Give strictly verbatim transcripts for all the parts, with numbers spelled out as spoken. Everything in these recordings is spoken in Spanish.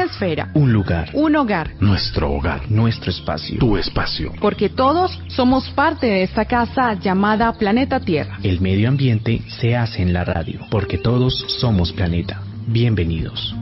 Una esfera. Un lugar. Un hogar. Nuestro hogar. Nuestro espacio. Tu espacio. Porque todos somos parte de esta casa llamada Planeta Tierra. El medio ambiente se hace en la radio. Porque todos somos planeta. Bienvenidos.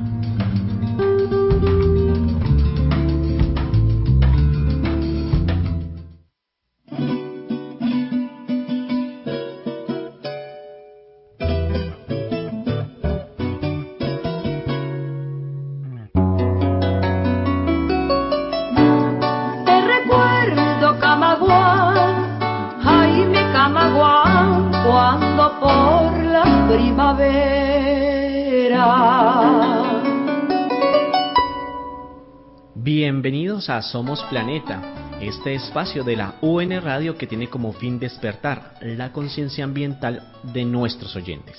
Bienvenidos a Somos Planeta, este espacio de la U N Radio que tiene como fin despertar la conciencia ambiental de nuestros oyentes.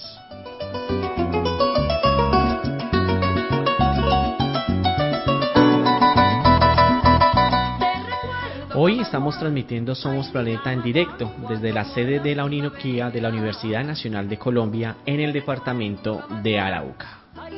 Hoy estamos transmitiendo Somos Planeta en directo desde la sede de la Orinoquía de la Universidad Nacional de Colombia en el departamento de Arauca.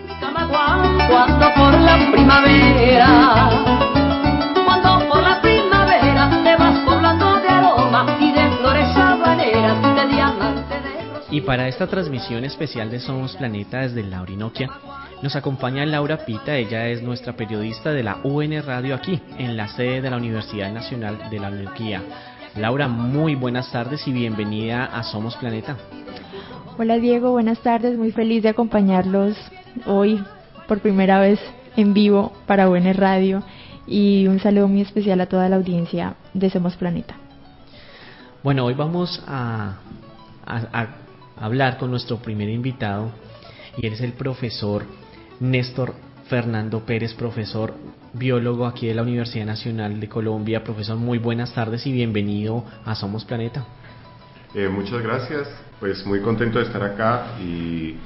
Cuando por la primavera, cuando por la primavera te vas poblando de aroma y de flores habaneras, de diamante de rocío. Y para esta transmisión especial de Somos Planeta desde la Orinoquia, nos acompaña Laura Pita. Ella es nuestra periodista de la U N Radio aquí, en la sede de la Universidad Nacional de la Orinoquía. Laura, muy buenas tardes y bienvenida a Somos Planeta. Hola Diego, buenas tardes, muy feliz de acompañarlos hoy por primera vez en vivo para U N Radio y un saludo muy especial a toda la audiencia de Somos Planeta. Bueno, hoy vamos a, a, a hablar con nuestro primer invitado y él es el profesor Néstor Fernando Pérez, profesor biólogo aquí de la Universidad Nacional de Colombia. Profesor, muy buenas tardes y bienvenido a Somos Planeta. Eh, muchas gracias, pues muy contento de estar acá y,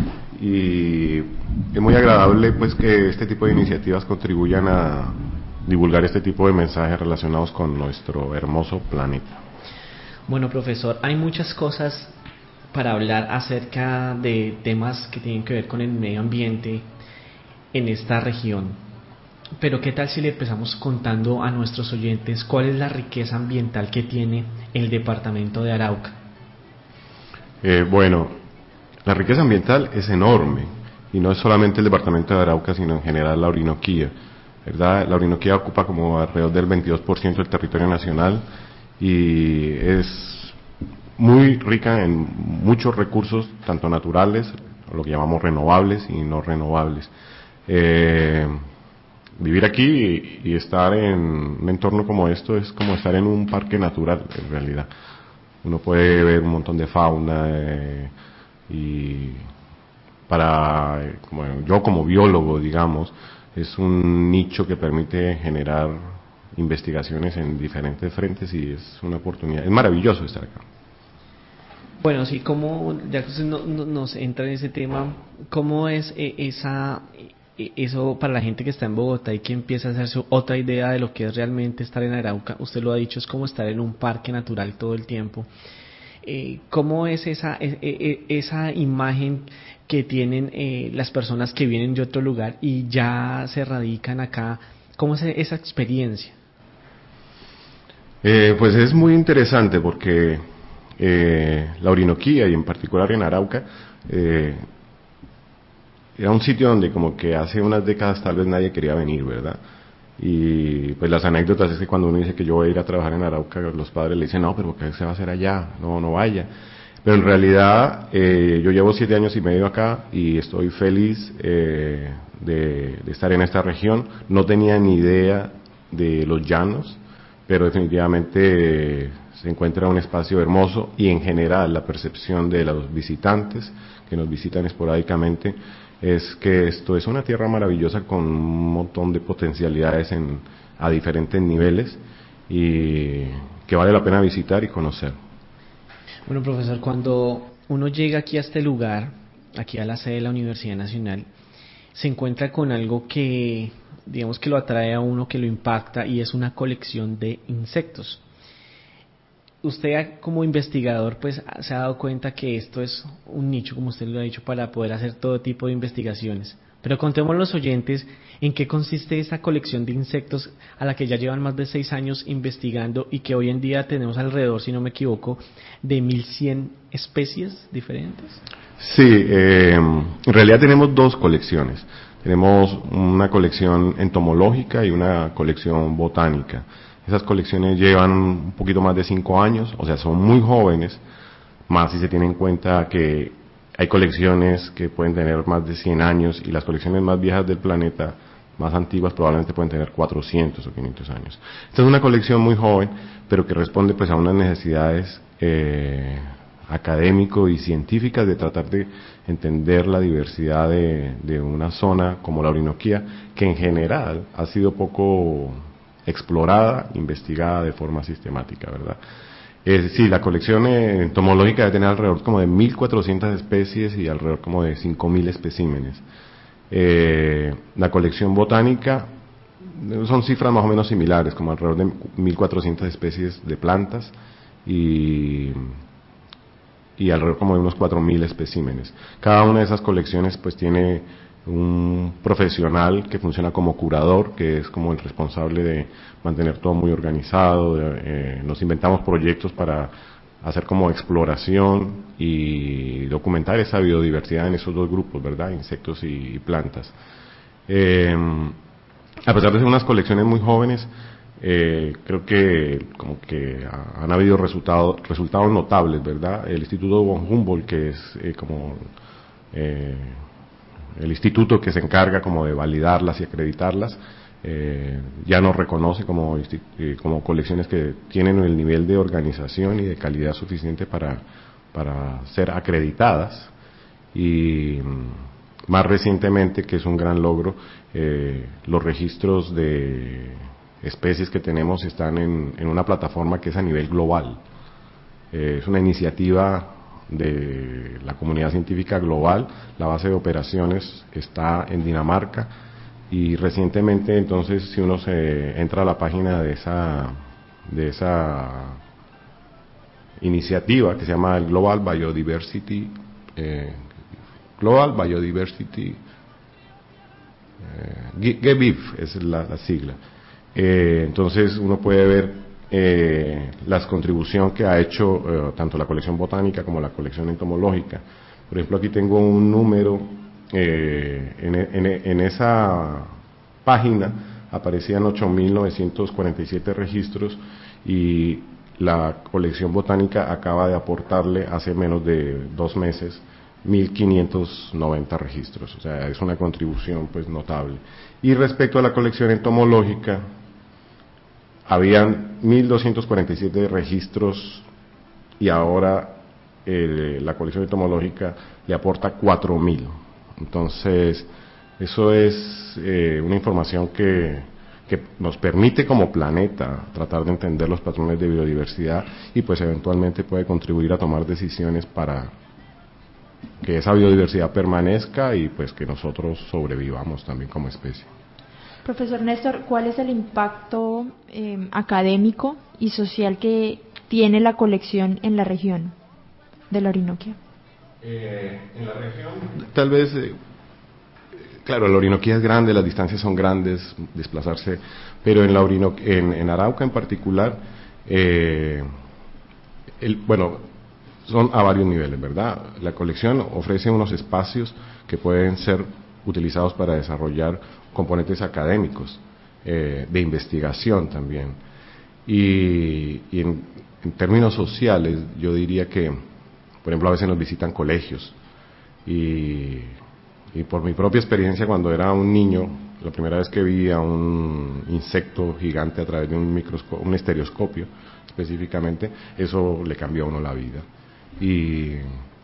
y es muy agradable pues que este tipo de iniciativas contribuyan a divulgar este tipo de mensajes relacionados con nuestro hermoso planeta. Bueno, profesor, hay muchas cosas para hablar acerca de temas que tienen que ver con el medio ambiente en esta región, pero ¿qué tal si le empezamos contando a nuestros oyentes cuál es la riqueza ambiental que tiene el departamento de Arauca? Eh, bueno, la riqueza ambiental es enorme y no es solamente el departamento de Arauca, sino en general la Orinoquía, ¿verdad? La Orinoquía ocupa como alrededor del veintidós por ciento del territorio nacional y es muy rica en muchos recursos, tanto naturales, lo que llamamos renovables y no renovables. Eh, vivir aquí y, y estar en un entorno como esto es como estar en un parque natural, en realidad. Uno puede ver un montón de fauna eh, y para eh, como yo como biólogo, digamos, es un nicho que permite generar investigaciones en diferentes frentes y es una oportunidad, es maravilloso estar acá. Bueno, sí, como ya que usted no, no, nos entra en ese tema, ¿cómo es eh, esa eh, eso para la gente que está en Bogotá y que empieza a hacerse otra idea de lo que es realmente estar en Arauca? Usted lo ha dicho, es como estar en un parque natural todo el tiempo. Eh, ¿Cómo es esa eh, eh, esa imagen que tienen eh, las personas que vienen de otro lugar y ya se radican acá? ¿Cómo es esa experiencia? Eh, pues es muy interesante porque eh, la Orinoquía y en particular en Arauca eh, era un sitio donde como que hace unas décadas tal vez nadie quería venir, ¿verdad? Y pues las anécdotas es que cuando uno dice que yo voy a ir a trabajar en Arauca, los padres le dicen, no, pero ¿qué se va a hacer allá? No, no vaya. Pero en realidad eh, yo llevo siete años y medio acá y estoy feliz eh, de, de estar en esta región. No tenía ni idea de los llanos, pero definitivamente eh, se encuentra un espacio hermoso y en general la percepción de los visitantes que nos visitan esporádicamente es que esto es una tierra maravillosa con un montón de potencialidades en, a diferentes niveles y que vale la pena visitar y conocer. Bueno, profesor, cuando uno llega aquí a este lugar, aquí a la sede de la Universidad Nacional, se encuentra con algo que, digamos que lo atrae a uno, que lo impacta, y es una colección de insectos. Usted como investigador pues se ha dado cuenta que esto es un nicho, como usted lo ha dicho, para poder hacer todo tipo de investigaciones. Pero contemos a los oyentes en qué consiste esta colección de insectos a la que ya llevan más de seis años investigando y que hoy en día tenemos alrededor, si no me equivoco, de mil cien especies diferentes. Sí, eh, en realidad tenemos dos colecciones. Tenemos una colección entomológica y una colección botánica. Esas colecciones llevan un poquito más de cinco años, o sea, son muy jóvenes, más si se tiene en cuenta que hay colecciones que pueden tener más de cien años y las colecciones más viejas del planeta, más antiguas, probablemente pueden tener cuatrocientos o quinientos años. Esta es una colección muy joven, pero que responde pues a unas necesidades eh, académico y científicas de tratar de entender la diversidad de, de una zona como la Orinoquía, que en general ha sido poco explorada, investigada de forma sistemática, ¿verdad? Es decir, la colección entomológica debe tener alrededor como de mil cuatrocientas especies y alrededor como de cinco mil especímenes. Eh, la colección botánica son cifras más o menos similares, como alrededor de mil cuatrocientas especies de plantas y, y alrededor como de unos cuatro mil especímenes. Cada una de esas colecciones pues tiene un profesional que funciona como curador, que es como el responsable de mantener todo muy organizado. Eh, nos inventamos proyectos para hacer como exploración y documentar esa biodiversidad en esos dos grupos, ¿verdad? Insectos y, y plantas. Eh, a pesar de ser unas colecciones muy jóvenes, eh, creo que como que han habido resultados resultados notables, ¿verdad? El Instituto von Humboldt, que es eh, como eh, el instituto que se encarga como de validarlas y acreditarlas, eh, ya nos reconoce como, eh, como colecciones que tienen el nivel de organización y de calidad suficiente para, para ser acreditadas. Y más recientemente, que es un gran logro, eh, los registros de especies que tenemos están en, en una plataforma que es a nivel global. Eh, es una iniciativa de la comunidad científica global. La base de operaciones está en Dinamarca y recientemente, entonces, si uno se entra a la página de esa de esa iniciativa que se llama el Global Biodiversity eh, Global Biodiversity eh, G B I F es la, la sigla. Eh, entonces uno puede ver eh, las contribuciones que ha hecho eh, tanto la colección botánica como la colección entomológica. Por ejemplo, aquí tengo un número, eh, en, en, en esa página aparecían ocho mil novecientos cuarenta y siete registros y la colección botánica acaba de aportarle hace menos de dos meses mil quinientos noventa registros, o sea, es una contribución pues notable. Y respecto a la colección entomológica, habían mil doscientos cuarenta y siete registros y ahora eh, la colección entomológica le aporta cuatro mil. Entonces, eso es eh, una información que, que nos permite como planeta tratar de entender los patrones de biodiversidad y pues eventualmente puede contribuir a tomar decisiones para que esa biodiversidad permanezca y pues que nosotros sobrevivamos también como especie. Profesor Néstor, ¿cuál es el impacto eh, académico y social que tiene la colección en la región de la Orinoquia? Eh, en la región, tal vez, eh, claro, la Orinoquia es grande, las distancias son grandes, desplazarse, pero en la Orino, en, en Arauca en particular, eh, el, bueno, son a varios niveles, ¿verdad? La colección ofrece unos espacios que pueden ser utilizados para desarrollar componentes académicos, eh, de investigación también. Y, y en, en términos sociales, yo diría que, por ejemplo, a veces nos visitan colegios y, y por mi propia experiencia cuando era un niño, la primera vez que vi a un insecto gigante a través de un microscopio, un estereoscopio específicamente, eso le cambió a uno la vida. Y,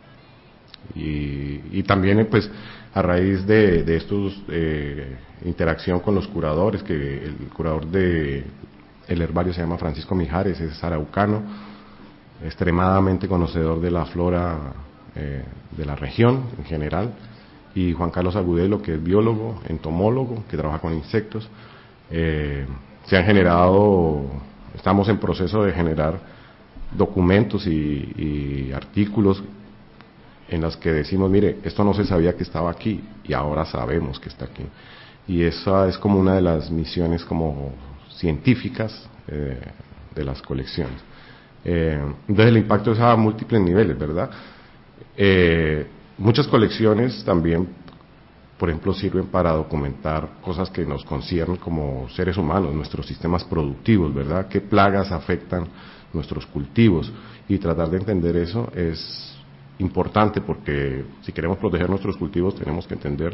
y, y también pues a raíz de, de estos eh, interacción con los curadores, que el curador de el herbario se llama Francisco Mijares, es araucano, extremadamente conocedor de la flora eh, de la región en general, y Juan Carlos Agudelo, que es biólogo, entomólogo, que trabaja con insectos. Eh, se han generado, estamos en proceso de generar documentos y, y artículos en las que decimos, mire, esto no se sabía que estaba aquí y ahora sabemos que está aquí. Y esa es como una de las misiones como científicas eh, de las colecciones. Eh, entonces el impacto es a múltiples niveles, ¿verdad? Eh, muchas colecciones también, por ejemplo, sirven para documentar cosas que nos conciernen como seres humanos, nuestros sistemas productivos, ¿verdad? ¿Qué plagas afectan nuestros cultivos? Y tratar de entender eso es importante, porque si queremos proteger nuestros cultivos tenemos que entender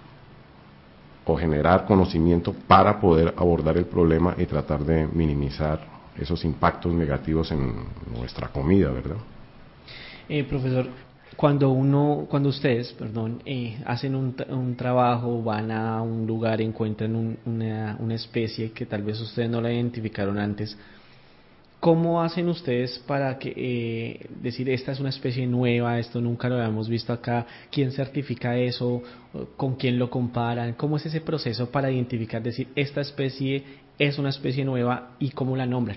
o generar conocimiento para poder abordar el problema y tratar de minimizar esos impactos negativos en nuestra comida, ¿verdad? Eh, profesor, cuando uno, cuando ustedes, perdón, eh, hacen un, un trabajo, van a un lugar, encuentran un, una, una especie que tal vez ustedes no la identificaron antes, ¿cómo hacen ustedes para que eh, decir esta es una especie nueva, esto nunca lo habíamos visto acá? ¿Quién certifica eso? ¿Con quién lo comparan? ¿Cómo es ese proceso para identificar, decir esta especie es una especie nueva y cómo la nombran?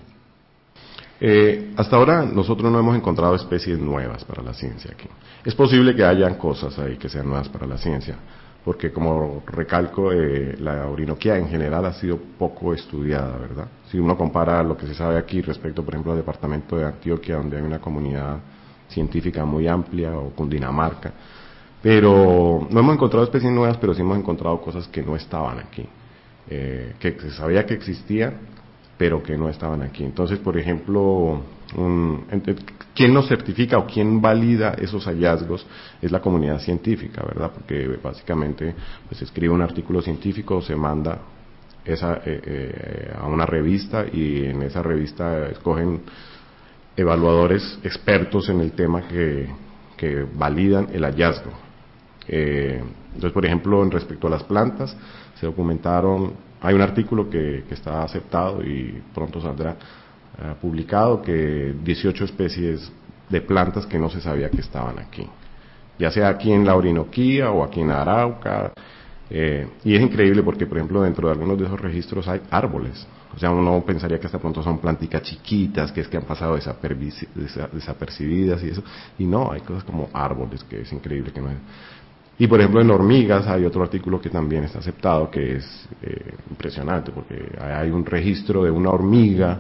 Eh, hasta ahora nosotros no hemos encontrado especies nuevas para la ciencia aquí. Es posible que hayan cosas ahí que sean nuevas para la ciencia, porque como recalco, eh, la Orinoquía en general ha sido poco estudiada, ¿verdad? Si uno compara lo que se sabe aquí respecto, por ejemplo, al departamento de Antioquia, donde hay una comunidad científica muy amplia, o Cundinamarca, pero no hemos encontrado especies nuevas, pero sí hemos encontrado cosas que no estaban aquí, eh, que se sabía que existían, pero que no estaban aquí. Entonces, por ejemplo, un, ¿quién nos certifica o quién valida esos hallazgos? Es la comunidad científica, ¿verdad? Porque básicamente pues, se escribe un artículo científico, se manda esa, eh, eh, a una revista, y en esa revista escogen evaluadores expertos en el tema que, que validan el hallazgo. Eh, entonces, por ejemplo, en respecto a las plantas, se documentaron. Hay un artículo que, que está aceptado y pronto saldrá uh, publicado, que dieciocho especies de plantas que no se sabía que estaban aquí, ya sea aquí en la Orinoquía o aquí en Arauca, eh, y es increíble porque, por ejemplo, dentro de algunos de esos registros hay árboles. O sea, uno pensaría que hasta pronto son planticas chiquitas, que es que han pasado desapercibidas y eso, y no, hay cosas como árboles, que es increíble que no hay. Y por ejemplo en hormigas hay otro artículo que también está aceptado, que es eh, impresionante, porque hay un registro de una hormiga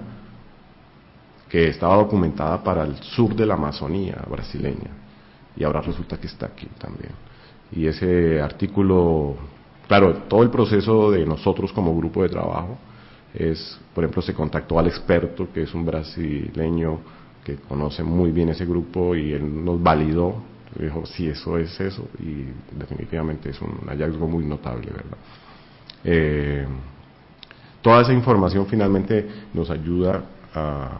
que estaba documentada para el sur de la Amazonía brasileña, y ahora resulta que está aquí también. Y ese artículo, claro, todo el proceso de nosotros como grupo de trabajo es, por ejemplo, se contactó al experto, que es un brasileño que conoce muy bien ese grupo, y él nos validó. Dijo, sí, eso es eso, y definitivamente es un hallazgo muy notable, ¿verdad? Eh, toda esa información finalmente nos ayuda a,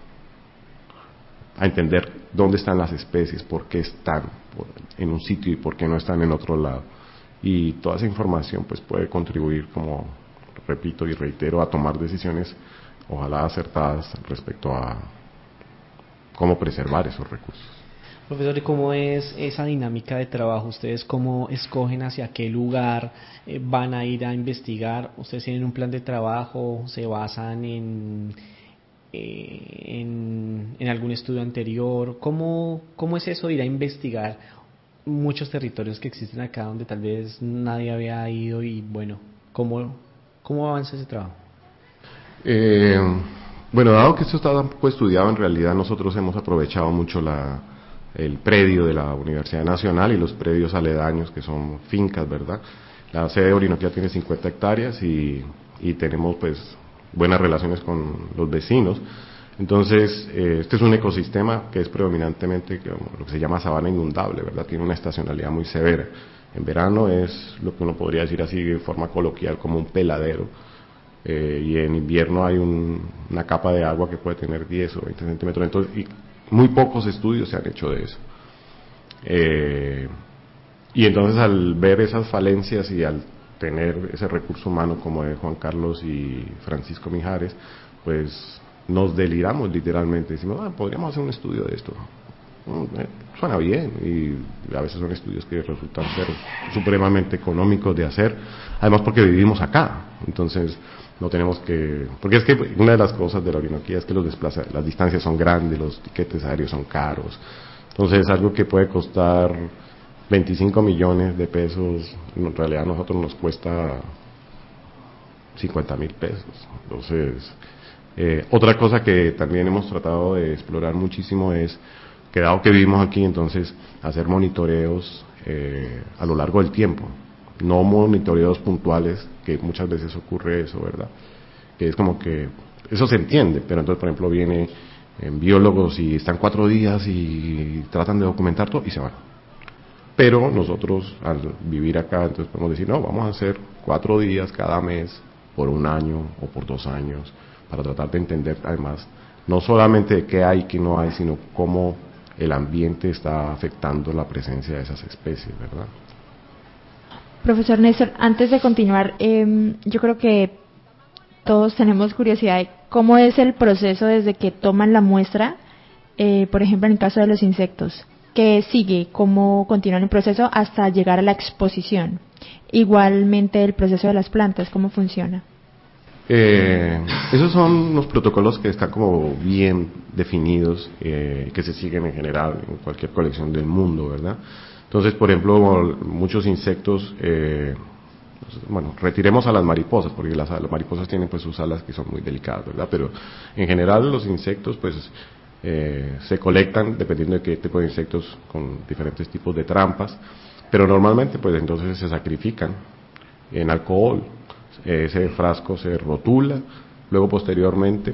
a entender dónde están las especies, por qué están por, en un sitio y por qué no están en otro lado. Y toda esa información pues puede contribuir, como repito y reitero, a tomar decisiones ojalá acertadas respecto a cómo preservar esos recursos. Profesor, ¿y cómo es esa dinámica de trabajo? ¿Ustedes cómo escogen hacia qué lugar eh, van a ir a investigar? ¿Ustedes tienen un plan de trabajo? ¿Se basan en, eh, en, en algún estudio anterior? ¿Cómo, ¿Cómo es eso de ir a investigar muchos territorios que existen acá donde tal vez nadie había ido? Y bueno, ¿cómo, cómo avanza ese trabajo? Eh, bueno, dado que esto está tan poco estudiado, en realidad nosotros hemos aprovechado mucho la... el predio de la Universidad Nacional y los predios aledaños, que son fincas, ¿verdad? La sede de Orinoquía tiene cincuenta hectáreas y, y tenemos pues buenas relaciones con los vecinos. Entonces, eh, este es un ecosistema que es predominantemente lo que se llama sabana inundable, ¿verdad? Tiene una estacionalidad muy severa. En verano es lo que uno podría decir así de forma coloquial como un peladero, eh, y en invierno hay un, una capa de agua que puede tener diez o veinte centímetros. Entonces, y, muy pocos estudios se han hecho de eso. Eh, y entonces al ver esas falencias y al tener ese recurso humano como de Juan Carlos y Francisco Mijares, pues nos deliramos literalmente. Decimos, ah, podríamos hacer un estudio de esto. Eh, suena bien, y a veces son estudios que resultan ser supremamente económicos de hacer, además porque vivimos acá. Entonces no tenemos que, porque es que una de las cosas de la Orinoquía es que los desplaza, las distancias son grandes, los tiquetes aéreos son caros, Entonces, algo que puede costar veinticinco millones de pesos, en realidad a nosotros nos cuesta cincuenta mil pesos. Entonces, eh, otra cosa que también hemos tratado de explorar muchísimo es que dado que vivimos aquí, entonces hacer monitoreos eh, a lo largo del tiempo, no monitoreos puntuales, que muchas veces ocurre eso, ¿verdad? Que es como que eso se entiende, pero entonces, por ejemplo, viene en biólogos y están cuatro días y tratan de documentar todo y se van. Pero nosotros, al vivir acá, entonces podemos decir, no, vamos a hacer cuatro días cada mes, por un año o por dos años, para tratar de entender, además, no solamente de qué hay y qué no hay, sino cómo el ambiente está afectando la presencia de esas especies, ¿verdad? Profesor Néstor, antes de continuar, eh, yo creo que todos tenemos curiosidad de cómo es el proceso desde que toman la muestra, eh, por ejemplo, en el caso de los insectos. ¿Qué sigue? ¿Cómo continúa el proceso hasta llegar a la exposición? Igualmente el proceso de las plantas, ¿cómo funciona? Eh, esos son los protocolos que están como bien definidos, eh, que se siguen en general en cualquier colección del mundo, ¿verdad? Entonces, por ejemplo, muchos insectos, eh, bueno, retiremos a las mariposas, porque las, las mariposas tienen pues sus alas que son muy delicadas, ¿verdad? Pero en general los insectos pues eh, se colectan dependiendo de qué tipo de insectos, con diferentes tipos de trampas, pero normalmente pues entonces se sacrifican en alcohol. Ese frasco se rotula, luego posteriormente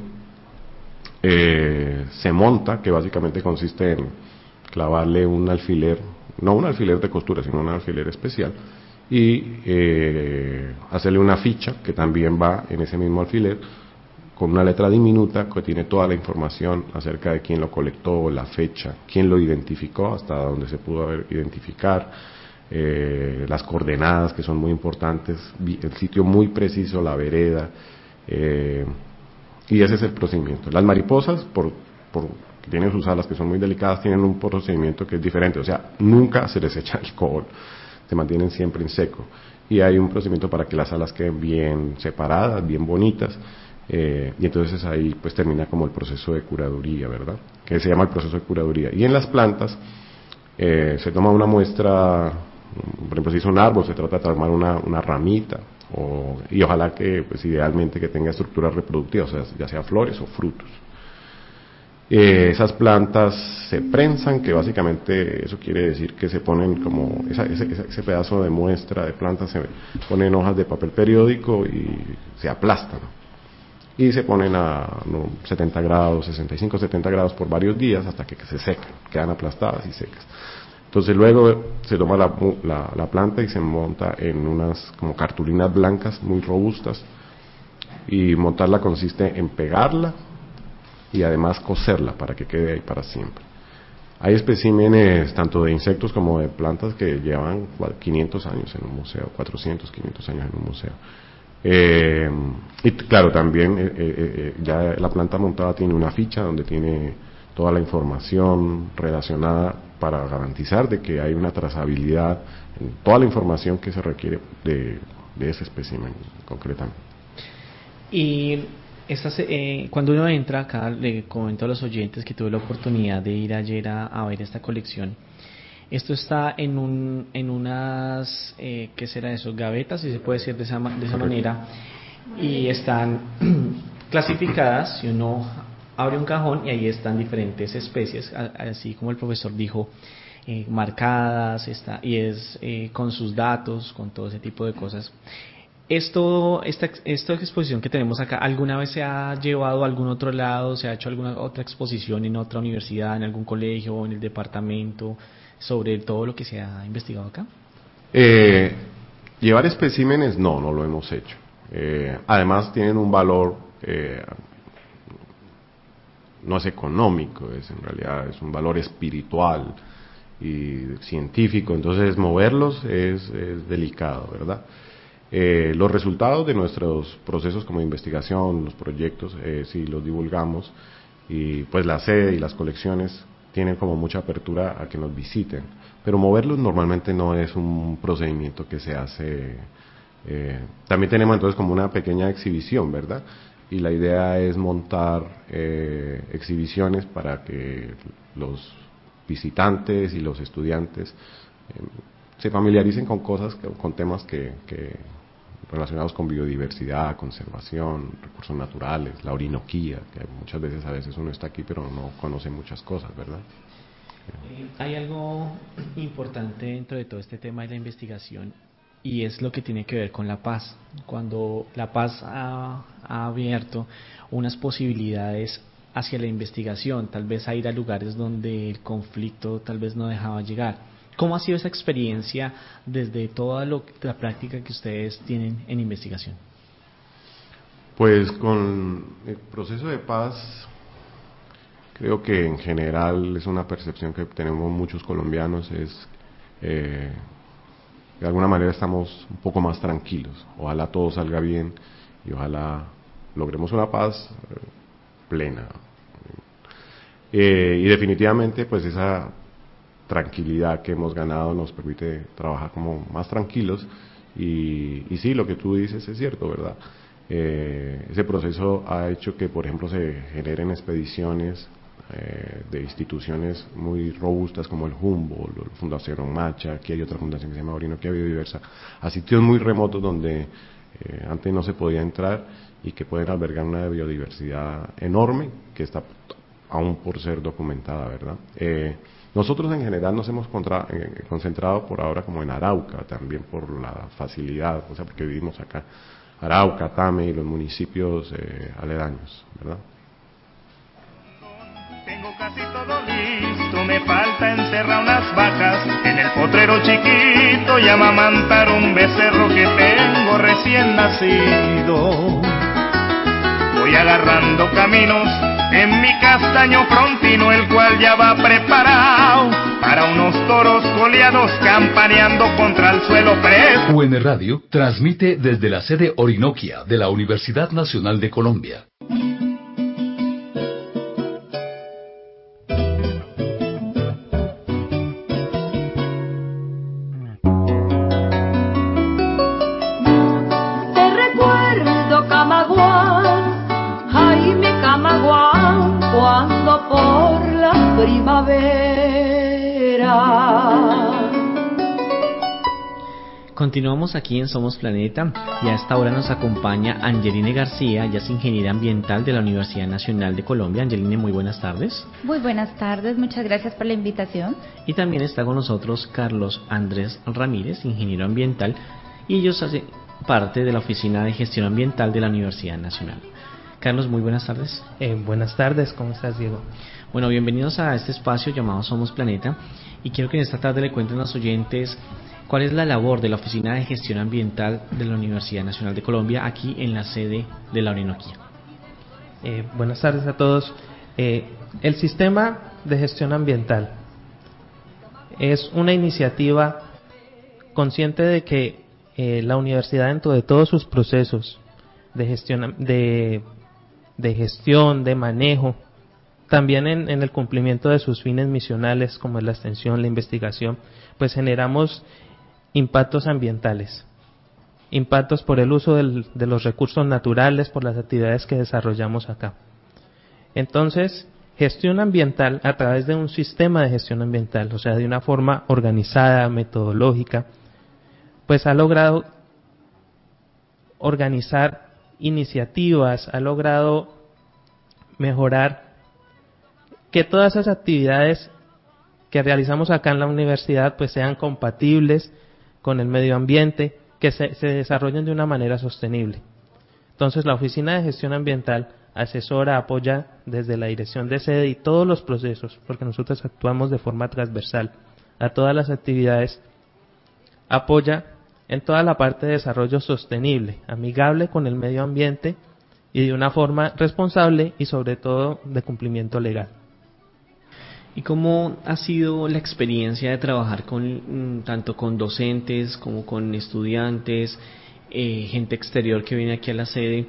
eh, se monta, que básicamente consiste en clavarle un alfiler, no un alfiler de costura, sino un alfiler especial, y eh, hacerle una ficha que también va en ese mismo alfiler, con una letra diminuta que tiene toda la información acerca de quién lo colectó, la fecha, quién lo identificó, hasta donde se pudo haber identificar, Eh, las coordenadas que son muy importantes, el sitio muy preciso, la vereda, eh, y ese es el procedimiento. Las mariposas, por, por que tienen sus alas que son muy delicadas, tienen un procedimiento que es diferente, o sea, nunca se les echa alcohol, se mantienen siempre en seco, y hay un procedimiento para que las alas queden bien separadas, bien bonitas, eh, y entonces ahí pues termina como el proceso de curaduría, ¿verdad? Que se llama el proceso de curaduría. Y en las plantas eh, se toma una muestra. Por ejemplo, si es un árbol, se trata de tomar una, una ramita, o, y ojalá que, pues idealmente, que tenga estructuras reproductivas, o sea, ya sea flores o frutos. Eh, esas plantas se prensan, que básicamente eso quiere decir que se ponen como, esa, ese, ese pedazo de muestra de plantas se ponen hojas de papel periódico y se aplastan. Y se ponen a no, setenta grados, sesenta y cinco, setenta grados por varios días hasta que, que se secan, quedan aplastadas y secas. Entonces luego se toma la, la, la planta y se monta en unas como cartulinas blancas muy robustas, y montarla consiste en pegarla y además coserla para que quede ahí para siempre. Hay especímenes tanto de insectos como de plantas que llevan quinientos años en un museo, cuatrocientos, quinientos años en un museo. Eh, y claro, también eh, eh, ya la planta montada tiene una ficha donde tiene toda la información relacionada para garantizar de que hay una trazabilidad en toda la información que se requiere de, de ese espécimen concretamente. Y estas, eh, cuando uno entra acá, le comento a los oyentes que tuve la oportunidad de ir ayer a, a ver esta colección. Esto está en un en unas, eh, ¿qué será eso? Gavetas, si se puede decir de esa, de esa manera, y están clasificadas. Si uno abre un cajón y ahí están diferentes especies, así como el profesor dijo, eh, marcadas, está, y es eh, con sus datos, con todo ese tipo de cosas. Esto, esta, esta exposición que tenemos acá, ¿alguna vez se ha llevado a algún otro lado? ¿Se ha hecho alguna otra exposición en otra universidad, en algún colegio o en el departamento, sobre todo lo que se ha investigado acá? Eh, llevar especímenes, no, no lo hemos hecho. Eh, además tienen un valor, eh, no es económico, es en realidad es un valor espiritual y científico, entonces moverlos es, es delicado, ¿verdad? Eh, los resultados de nuestros procesos como investigación, los proyectos, eh, sí los divulgamos, y pues la sede y las colecciones tienen como mucha apertura a que nos visiten, pero moverlos normalmente no es un procedimiento que se hace. Eh, también tenemos entonces como una pequeña exhibición, ¿verdad? Y la idea es montar eh, exhibiciones para que los visitantes y los estudiantes eh, se familiaricen con cosas, con temas que, que relacionados con biodiversidad, conservación, recursos naturales, la orinoquía, que muchas veces a veces uno está aquí pero no conoce muchas cosas, ¿verdad? Eh, hay algo importante dentro de todo este tema de la investigación y es lo que tiene que ver con la paz. Cuando la paz ha, ha abierto unas posibilidades hacia la investigación, tal vez a ir a lugares donde el conflicto tal vez no dejaba llegar. ¿Cómo ha sido esa experiencia desde toda lo, la práctica que ustedes tienen en investigación? Pues con el proceso de paz, creo que en general es una percepción que tenemos muchos colombianos, es eh, de alguna manera estamos un poco más tranquilos. Ojalá todo salga bien y ojalá logremos una paz eh, plena. Eh, y definitivamente pues esa tranquilidad que hemos ganado nos permite trabajar como más tranquilos y, y sí, lo que tú dices es cierto, ¿verdad? Eh, ese proceso ha hecho que, por ejemplo, se generen expediciones eh, de instituciones muy robustas como el Humboldt, la Fundación Macha, aquí hay otra fundación que se llama Orinoquia Biodiversa, a sitios muy remotos donde eh, antes no se podía entrar y que pueden albergar una biodiversidad enorme que está aún por ser documentada, ¿verdad? Eh, nosotros en general nos hemos contra, eh, concentrado por ahora como en Arauca, también por la facilidad, o sea, porque vivimos acá, Arauca, Tame y los municipios eh, aledaños, ¿verdad? Tengo casi todo listo, me falta encerrar unas vacas en el potrero chiquito y amamantar un becerro que tengo recién nacido. Voy agarrando caminos en mi castaño frontino, el cual ya va preparado para unos toros coleados campaneando contra el suelo preso. U N Radio transmite desde la sede Orinoquia de la Universidad Nacional de Colombia. Te recuerdo, Camagüey, Jaime Camagüey, cuando por la primavera. Continuamos aquí en Somos Planeta y a esta hora nos acompaña Angeline García, ella es ingeniera ambiental de la Universidad Nacional de Colombia. Angeline, muy buenas tardes. Muy buenas tardes, muchas gracias por la invitación. Y también está con nosotros Carlos Andrés Ramírez, ingeniero ambiental, y ellos hacen parte de la Oficina de Gestión Ambiental de la Universidad Nacional. Carlos, muy buenas tardes. Eh, buenas tardes, ¿cómo estás, Diego? Bueno, bienvenidos a este espacio llamado Somos Planeta y quiero que en esta tarde le cuenten a los oyentes cuál es la labor de la Oficina de Gestión Ambiental de la Universidad Nacional de Colombia aquí en la sede de la Orinoquia. Eh, buenas tardes a todos. Eh, el Sistema de Gestión Ambiental es una iniciativa consciente de que eh, la universidad, dentro de todos sus procesos de gestión, de, de gestión, de manejo, también en, en el cumplimiento de sus fines misionales como es la extensión, la investigación, pues generamos impactos ambientales, impactos por el uso del, de los recursos naturales, por las actividades que desarrollamos acá. Entonces, gestión ambiental a través de un sistema de gestión ambiental, o sea, de una forma organizada, metodológica, pues ha logrado organizar iniciativas, ha logrado mejorar que todas esas actividades que realizamos acá en la universidad pues sean compatibles con el medio ambiente, que se, se desarrollen de una manera sostenible. Entonces la Oficina de Gestión Ambiental asesora, apoya desde la dirección de sede y todos los procesos, porque nosotros actuamos de forma transversal a todas las actividades, apoya en toda la parte de desarrollo sostenible, amigable con el medio ambiente y de una forma responsable y sobre todo de cumplimiento legal. ¿Y cómo ha sido la experiencia de trabajar con tanto con docentes como con estudiantes, eh, gente exterior que viene aquí a la sede,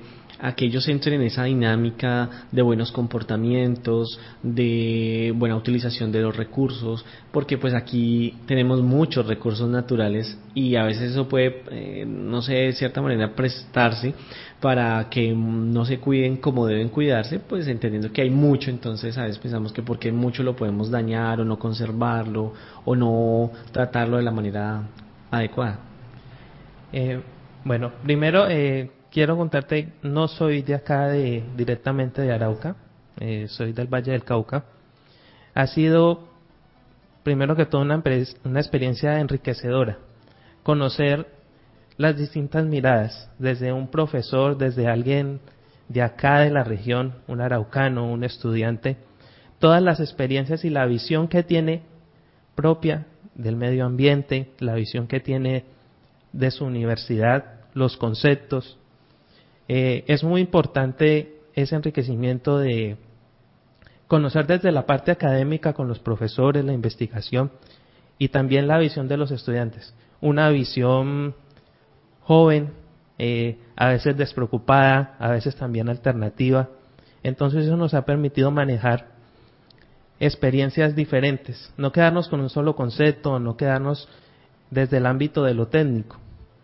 a que ellos entren en esa dinámica de buenos comportamientos, de buena utilización de los recursos, porque pues aquí tenemos muchos recursos naturales y a veces eso puede, eh, no sé, de cierta manera prestarse para que no se cuiden como deben cuidarse, pues entendiendo que hay mucho, entonces a veces pensamos que porque mucho lo podemos dañar o no conservarlo o no tratarlo de la manera adecuada. Eh, bueno, primero eh, quiero contarte, no soy de acá de, directamente de Arauca, eh, soy del Valle del Cauca. Ha sido, primero que todo, una, una experiencia enriquecedora, conocer las distintas miradas, desde un profesor, desde alguien de acá de la región, un araucano, un estudiante, todas las experiencias y la visión que tiene propia del medio ambiente, la visión que tiene de su universidad, los conceptos. Eh, es muy importante ese enriquecimiento de conocer desde la parte académica con los profesores, la investigación y también la visión de los estudiantes. Una visión joven, eh, a veces despreocupada, a veces también alternativa. Entonces eso nos ha permitido manejar experiencias diferentes, no quedarnos con un solo concepto, no quedarnos desde el ámbito de lo técnico,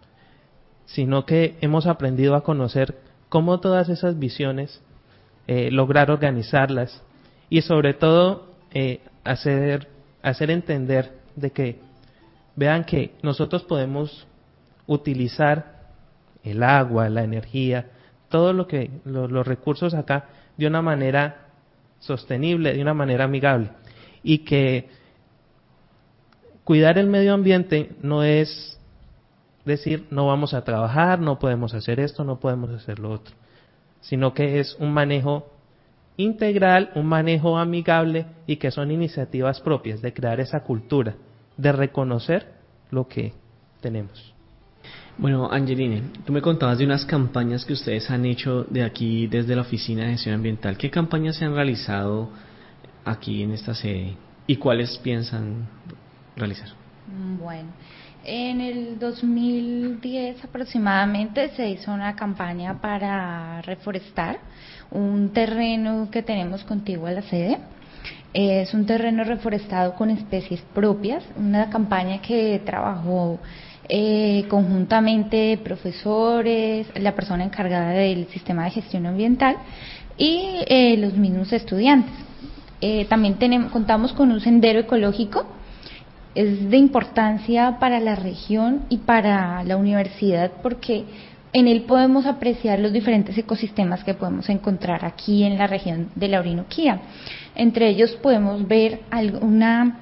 sino que hemos aprendido a conocer cómo todas esas visiones, eh, lograr organizarlas y sobre todo eh, hacer, hacer entender de que vean que nosotros podemos utilizar el agua, la energía, todo lo que lo, los recursos acá de una manera sostenible, de una manera amigable, y que cuidar el medio ambiente no es decir no vamos a trabajar, no podemos hacer esto, no podemos hacer lo otro, sino que es un manejo integral, un manejo amigable y que son iniciativas propias de crear esa cultura, de reconocer lo que tenemos. Bueno, Angeline, tú me contabas de unas campañas que ustedes han hecho de aquí desde la Oficina de Gestión Ambiental. ¿Qué campañas se han realizado aquí en esta sede y cuáles piensan realizar? Bueno, en el dos mil diez aproximadamente se hizo una campaña para reforestar un terreno que tenemos contiguo a la sede. Es un terreno reforestado con especies propias, una campaña que trabajó Eh, conjuntamente profesores, la persona encargada del sistema de gestión ambiental y eh, los mismos estudiantes. Eh, también tenemos, contamos con un sendero ecológico, es de importancia para la región y para la universidad porque en él podemos apreciar los diferentes ecosistemas que podemos encontrar aquí en la región de la Orinoquía. Entre ellos podemos ver alguna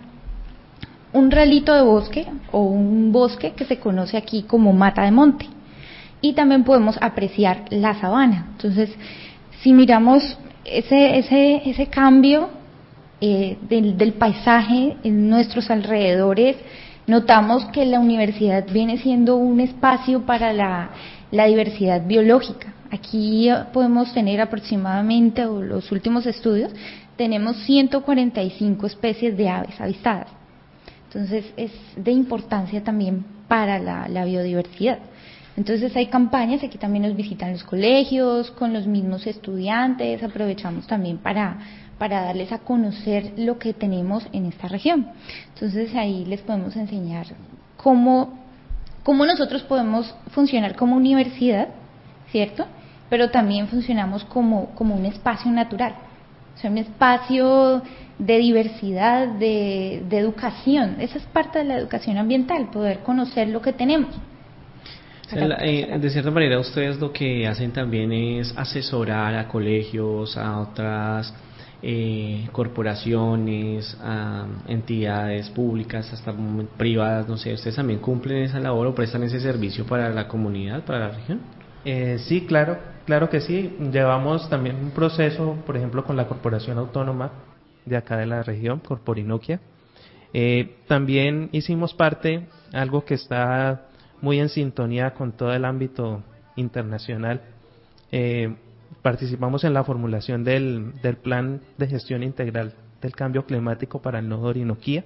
un relito de bosque o un bosque que se conoce aquí como mata de monte y también podemos apreciar la sabana. Entonces, si miramos ese ese ese cambio eh, del, del paisaje en nuestros alrededores, notamos que la universidad viene siendo un espacio para la, la diversidad biológica. Aquí podemos tener aproximadamente, o los últimos estudios, tenemos ciento cuarenta y cinco especies de aves avistadas. Entonces es de importancia también para la, la biodiversidad. Entonces hay campañas, aquí también nos visitan los colegios, con los mismos estudiantes, aprovechamos también para, para darles a conocer lo que tenemos en esta región. Entonces ahí les podemos enseñar cómo, cómo nosotros podemos funcionar como universidad, ¿cierto? Pero también funcionamos como, como un espacio natural, o sea, un espacio de diversidad, de, de educación. Esa es parte de la educación ambiental, poder conocer lo que tenemos. O sea, la, eh, de cierta manera ustedes lo que hacen también es asesorar a colegios, a otras eh, corporaciones, a entidades públicas, hasta privadas, no sé, ¿ustedes también cumplen esa labor o prestan ese servicio para la comunidad, para la región? Eh, sí, claro, claro que sí. Llevamos también un proceso, por ejemplo, con la Corporación Autónoma de acá de la región, Corporinoquia. Eh, también hicimos parte, algo que está muy en sintonía con todo el ámbito internacional. Eh, participamos en la formulación del, del Plan de Gestión Integral del Cambio Climático para el Nodo Orinoquía.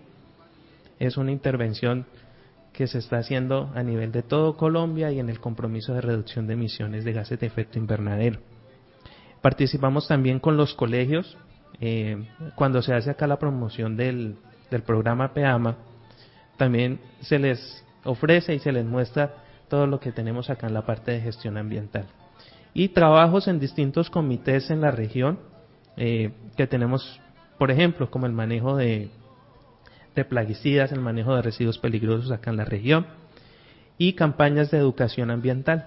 Es una intervención que se está haciendo a nivel de todo Colombia y en el compromiso de reducción de emisiones de gases de efecto invernadero. participamos también con los colegios. Eh, cuando se hace acá la promoción del, del programa PEAMA, también se les ofrece y se les muestra todo lo que tenemos acá en la parte de gestión ambiental. Y trabajos en distintos comités en la región, eh, que tenemos, por ejemplo, como el manejo de, de plaguicidas, el manejo de residuos peligrosos acá en la región, y campañas de educación ambiental.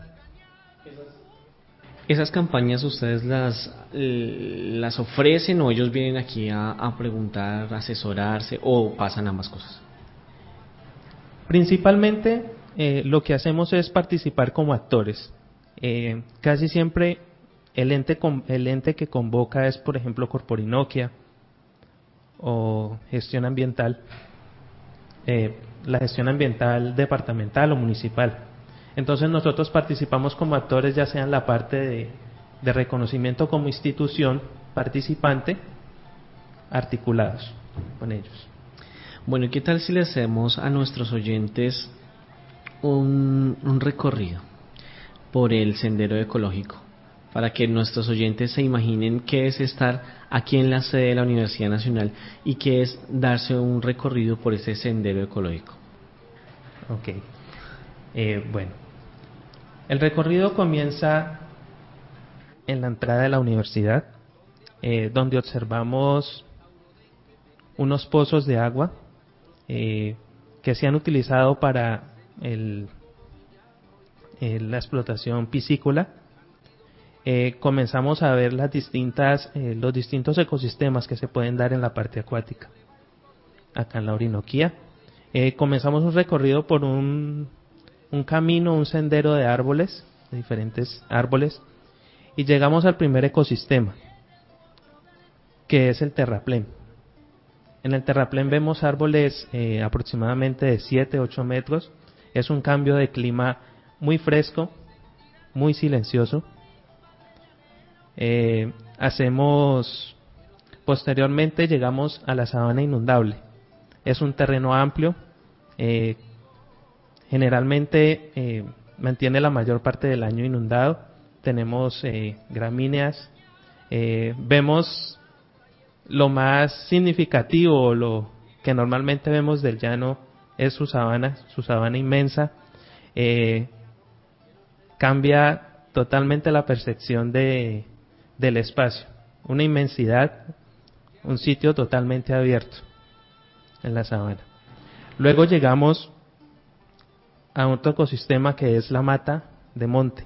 ¿Esas campañas ustedes las, las ofrecen o ellos vienen aquí a, a preguntar, a asesorarse, o pasan ambas cosas? Principalmente eh, lo que hacemos es participar como actores. Eh, casi siempre el ente, con, el ente que convoca es, por ejemplo, Corporinoquia o gestión ambiental, eh, la gestión ambiental departamental o municipal. Entonces nosotros participamos como actores, ya sea en la parte de, de reconocimiento como institución participante, articulados con ellos. Bueno, ¿y qué tal si le hacemos a nuestros oyentes un, un recorrido por el sendero ecológico? Para que nuestros oyentes se imaginen qué es estar aquí en la sede de la Universidad Nacional y qué es darse un recorrido por ese sendero ecológico. Ok. Eh, bueno, el recorrido comienza en la entrada de la universidad, eh, donde observamos unos pozos de agua eh, que se han utilizado para el, el, la explotación piscícola. Eh, comenzamos a ver las distintas, eh, los distintos ecosistemas que se pueden dar en la parte acuática, acá en la Orinoquía. Eh, comenzamos un recorrido por un, un camino, un sendero de árboles, de diferentes árboles, y llegamos al primer ecosistema, que es el terraplén. En el terraplén vemos árboles eh, aproximadamente de siete a ocho metros. Es un cambio de clima muy fresco, muy silencioso. Eh, hacemos, posteriormente llegamos a la sabana inundable. Es un terreno amplio, eh, generalmente eh, mantiene la mayor parte del año inundado. Tenemos eh, gramíneas, eh, vemos lo más significativo, lo que normalmente vemos del llano es su sabana, su sabana inmensa. Eh, cambia totalmente la percepción de del espacio, una inmensidad, un sitio totalmente abierto en la sabana. Luego llegamos a otro ecosistema que es la mata de monte.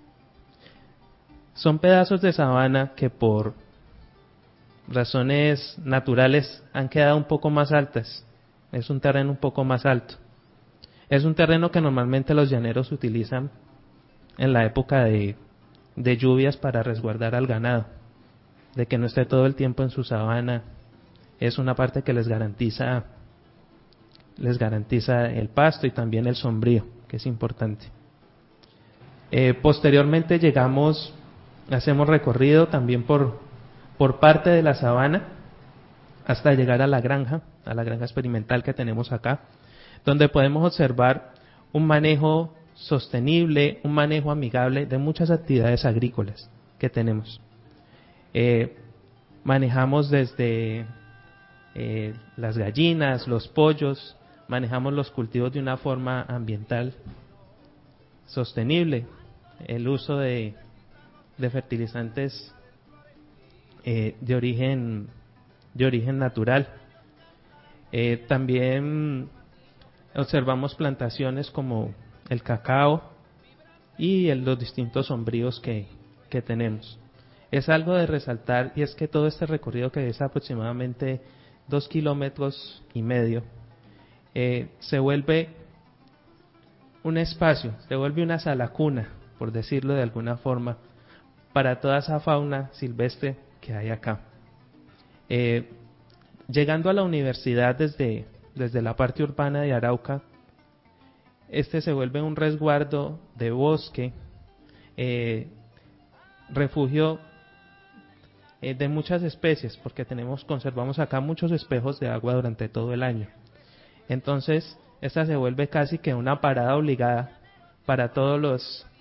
Son pedazos de sabana que por razones naturales han quedado un poco más altas, es un terreno un poco más alto. Es un terreno que normalmente los llaneros utilizan en la época de de lluvias para resguardar al ganado, de que no esté todo el tiempo en su sabana. Es una parte que les garantiza les garantiza el pasto y también el sombrío, que es importante. Eh, posteriormente llegamos, hacemos recorrido también por, por parte de la sabana hasta llegar a la granja, a la granja experimental que tenemos acá, donde podemos observar un manejo sostenible, un manejo amigable de muchas actividades agrícolas que tenemos. Eh, manejamos desde eh, las gallinas, los pollos, manejamos los cultivos de una forma ambiental sostenible, el uso de, de fertilizantes eh, de origen de origen natural. Eh, también observamos plantaciones como el cacao y el, los distintos sombríos que, que tenemos. Es algo de resaltar, y es que todo este recorrido, que es aproximadamente dos kilómetros y medio, eh, se vuelve un espacio, se vuelve una sala cuna, por decirlo de alguna forma, para toda esa fauna silvestre que hay acá. Eh, llegando a la universidad desde, desde la parte urbana de Arauca, este se vuelve un resguardo de bosque, eh, refugio eh, de muchas especies, porque tenemos, conservamos acá muchos espejos de agua durante todo el año. Entonces, esta se vuelve casi que una parada obligada para todos los,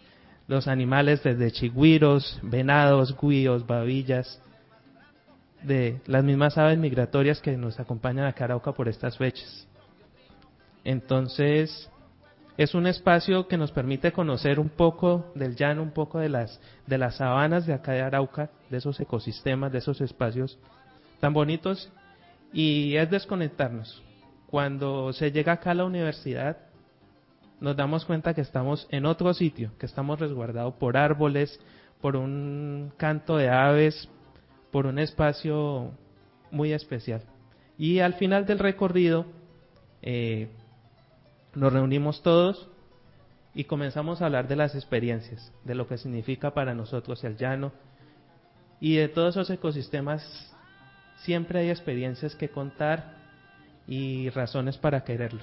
los animales desde chigüiros, venados, güíos, babillas, de las mismas aves migratorias que nos acompañan a Arauca por estas fechas. Entonces, es un espacio que nos permite conocer un poco del llano, un poco de las, de las sabanas de acá de Arauca, de esos ecosistemas, de esos espacios tan bonitos, y es desconectarnos. Cuando se llega acá a la universidad, nos damos cuenta que estamos en otro sitio, que estamos resguardados por árboles, por un canto de aves, por un espacio muy especial. Y al final del recorrido eh, nos reunimos todos y comenzamos a hablar de las experiencias, de lo que significa para nosotros el llano, y de todos esos ecosistemas. Siempre hay experiencias que contar y razones para quererlo.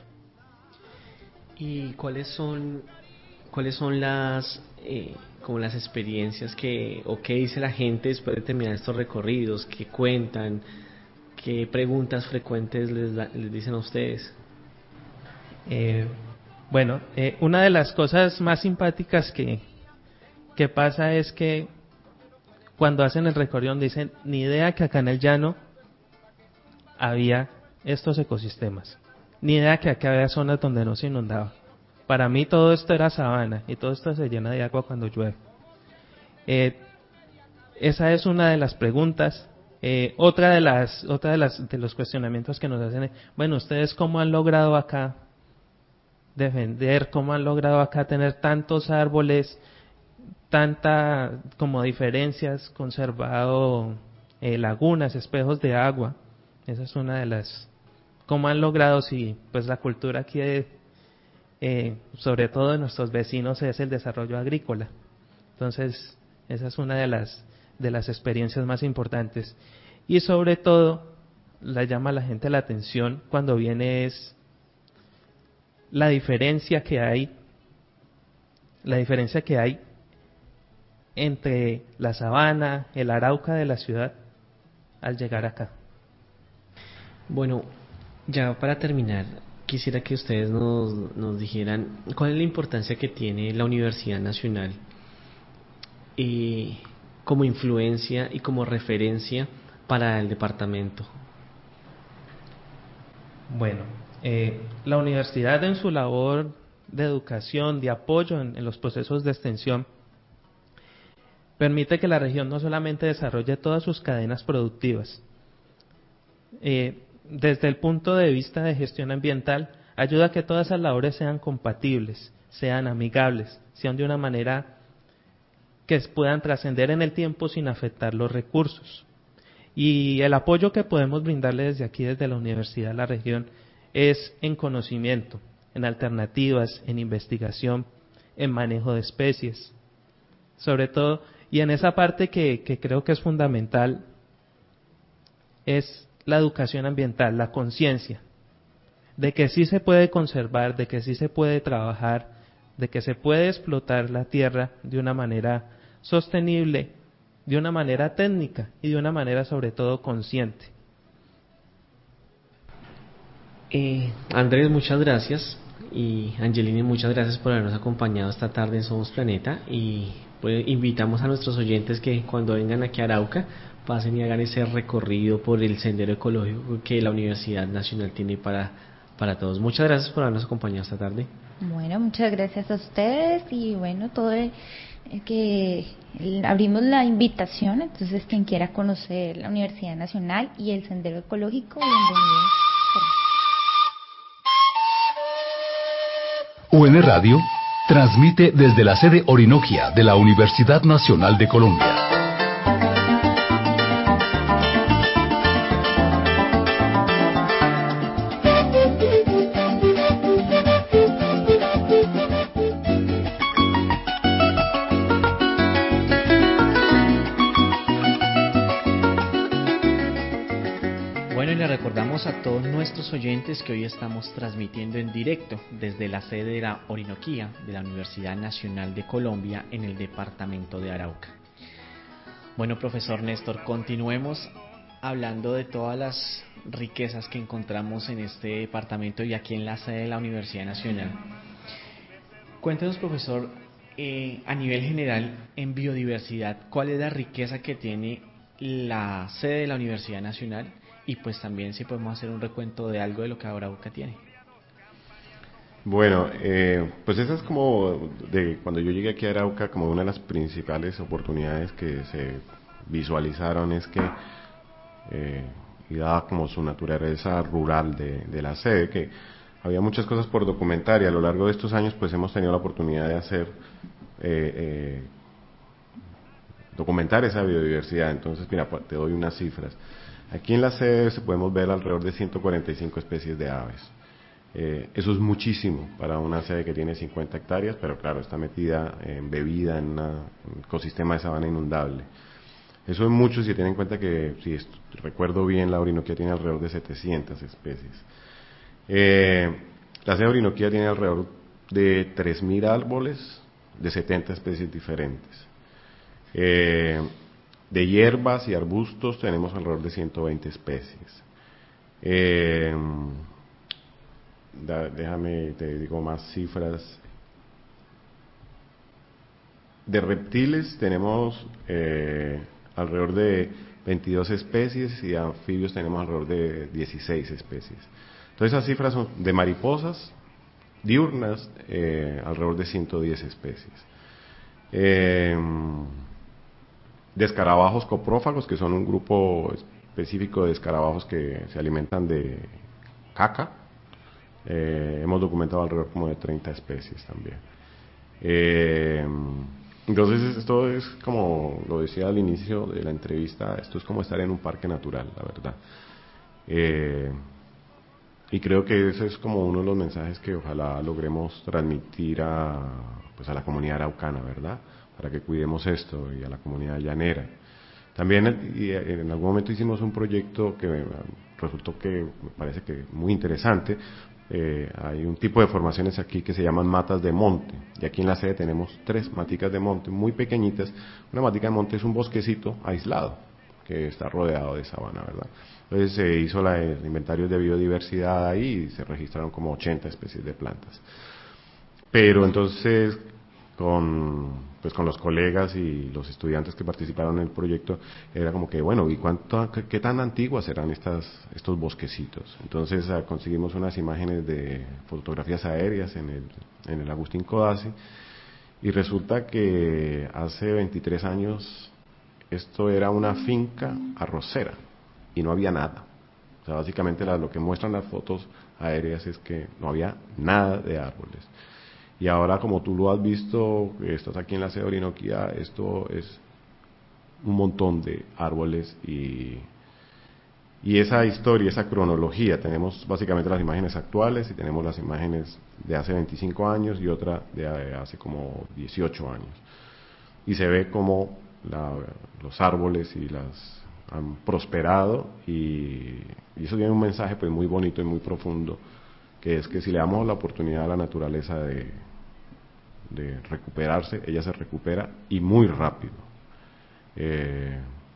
¿Y cuáles son cuáles son las eh, como las experiencias que o qué dice la gente después de terminar estos recorridos? ¿Qué cuentan? ¿Qué preguntas frecuentes les, da, les dicen a ustedes? Eh, bueno, eh, una de las cosas más simpáticas que, que pasa es que cuando hacen el recorrido dicen, ni idea que acá en el llano había estos ecosistemas, ni idea que acá había zonas donde no se inundaba. Para mí todo esto era sabana y todo esto se llena de agua cuando llueve. Eh, esa es una de las preguntas. Eh, otra de las otra de las de los cuestionamientos que nos hacen es, bueno, ustedes cómo han logrado acá defender, cómo han logrado acá tener tantos árboles, tanta como diferencias, conservado eh, lagunas, espejos de agua. Esa es una de las, cómo han logrado, si pues la cultura aquí de, eh, sobre todo de nuestros vecinos, es el desarrollo agrícola. Entonces esa es una de las de las experiencias más importantes, y sobre todo la llama a la gente la atención cuando viene es la diferencia que hay la diferencia que hay entre la sabana, el Arauca de la ciudad al llegar acá. Bueno, ya para terminar, quisiera que ustedes nos, nos dijeran cuál es la importancia que tiene la Universidad Nacional y como influencia y como referencia para el departamento. Bueno, eh, la universidad en su labor de educación, de apoyo en, en los procesos de extensión, permite que la región no solamente desarrolle todas sus cadenas productivas, eh, desde el punto de vista de gestión ambiental, ayuda a que todas esas labores sean compatibles, sean amigables, sean de una manera que puedan trascender en el tiempo sin afectar los recursos. Y el apoyo que podemos brindarle desde aquí, desde la universidad a la región, es en conocimiento, en alternativas, en investigación, en manejo de especies, sobre todo, y en esa parte que, que creo que es fundamental, es la educación ambiental, la conciencia de que sí se puede conservar, de que sí se puede trabajar, de que se puede explotar la tierra de una manera sostenible, de una manera técnica y de una manera sobre todo consciente. Eh, Andrés, muchas gracias, y Angelini, muchas gracias por habernos acompañado esta tarde en Somos Planeta, y pues invitamos a nuestros oyentes que cuando vengan aquí a Arauca pasen y hagan ese recorrido por el sendero ecológico que la Universidad Nacional tiene para, para todos. Muchas gracias por habernos acompañado esta tarde. Bueno, muchas gracias a ustedes, y bueno, todo el, el que el, abrimos la invitación, entonces quien quiera conocer la Universidad Nacional y el sendero ecológico, bienvenido. U N Radio transmite desde la sede Orinoquia de la Universidad Nacional de Colombia. Recordamos a todos nuestros oyentes que hoy estamos transmitiendo en directo desde la sede de la Orinoquia de la Universidad Nacional de Colombia en el departamento de Arauca. Bueno, profesor Néstor, continuemos hablando de todas las riquezas que encontramos en este departamento y aquí en la sede de la Universidad Nacional. Cuéntenos, profesor, eh, a nivel general, en biodiversidad, ¿cuál es la riqueza que tiene la sede de la Universidad Nacional? Y pues también si podemos hacer un recuento de algo de lo que Arauca tiene. Bueno, eh, pues esa es como, de cuando yo llegué aquí a Arauca, como una de las principales oportunidades que se visualizaron es que, eh, y dada como su naturaleza rural de, de la sede, que había muchas cosas por documentar, y a lo largo de estos años pues hemos tenido la oportunidad de hacer, eh, eh, documentar esa biodiversidad. Entonces, mira, te doy unas cifras. Aquí en la sede se podemos ver alrededor de ciento cuarenta y cinco especies de aves. Eh, eso es muchísimo para una sede que tiene cincuenta hectáreas, pero claro, está metida, embebida en una, un ecosistema de sabana inundable. Eso es mucho si tienen en cuenta que, si esto, recuerdo bien, la Orinoquía tiene alrededor de setecientas especies. Eh, la sede de Orinoquía tiene alrededor de tres mil árboles de setenta especies diferentes. Eh, de hierbas y arbustos tenemos alrededor de ciento veinte especies. Eh, Da, déjame, te digo más cifras. De reptiles tenemos eh, alrededor de veintidós especies, y de anfibios tenemos alrededor de dieciséis especies. Entonces esas cifras son de mariposas diurnas, eh, alrededor de ciento diez especies. Eh, de escarabajos coprófagos, que son un grupo específico de escarabajos que se alimentan de caca. Eh, hemos documentado alrededor como de treinta especies también. Eh, entonces esto es, como lo decía al inicio de la entrevista, esto es como estar en un parque natural, la verdad. Eh, y creo que ese es como uno de los mensajes que ojalá logremos transmitir a, pues a la comunidad araucana, ¿verdad? Para que cuidemos esto, y a la comunidad llanera. También y en algún momento hicimos un proyecto que me resultó que me parece que muy interesante. Eh, hay un tipo de formaciones aquí que se llaman matas de monte, y aquí en la sede tenemos tres maticas de monte muy pequeñitas. Una matica de monte es un bosquecito aislado que está rodeado de sabana, ¿verdad? Entonces se hizo la, el inventario de biodiversidad ahí y se registraron como ochenta especies de plantas. Pero entonces con pues con los colegas y los estudiantes que participaron en el proyecto era como que, bueno, ¿y cuánto, qué, qué tan antiguas serán estas, estos bosquecitos? Entonces ah, conseguimos unas imágenes de fotografías aéreas en el, en el Agustín Codazzi, y resulta que hace veintitrés años esto era una finca arrocera y no había nada. O sea, básicamente la, lo que muestran las fotos aéreas es que no había nada de árboles. Y ahora, como tú lo has visto, estás aquí en la sede de Orinoquía, esto es un montón de árboles, y, y esa historia, esa cronología, tenemos básicamente las imágenes actuales y tenemos las imágenes de hace veinticinco años y otra de hace como dieciocho años. Y se ve como la, los árboles y las han prosperado, y, y eso tiene un mensaje pues muy bonito y muy profundo, que es que si le damos la oportunidad a la naturaleza de, de recuperarse, ella se recupera, y muy rápido. Eh,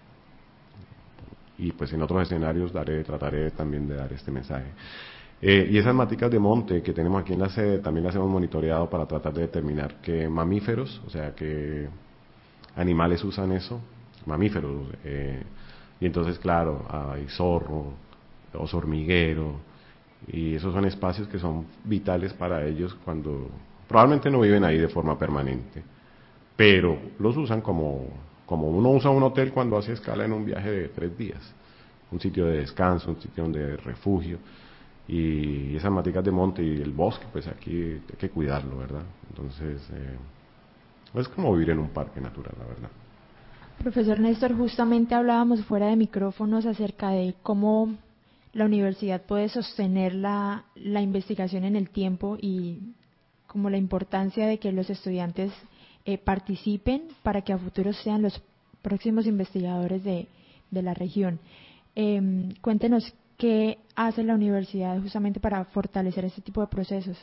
y pues en otros escenarios daré, trataré también de dar este mensaje. Eh, y esas maticas de monte que tenemos aquí en la sede también las hemos monitoreado para tratar de determinar qué mamíferos, o sea, qué animales usan eso, mamíferos. Eh, y entonces, claro, hay zorro, oso hormiguero, y esos son espacios que son vitales para ellos cuando probablemente no viven ahí de forma permanente, pero los usan como, como uno usa un hotel cuando hace escala en un viaje de tres días, un sitio de descanso, un sitio de refugio. Y esas maticas de monte y el bosque, pues aquí hay que cuidarlo, ¿verdad? Entonces, eh, es como vivir en un parque natural, la verdad. Profesor Néstor, justamente hablábamos fuera de micrófonos acerca de cómo la universidad puede sostener la, la investigación en el tiempo, y como la importancia de que los estudiantes eh, participen para que a futuro sean los próximos investigadores de, de la región. Eh, cuéntenos qué hace la universidad justamente para fortalecer este tipo de procesos.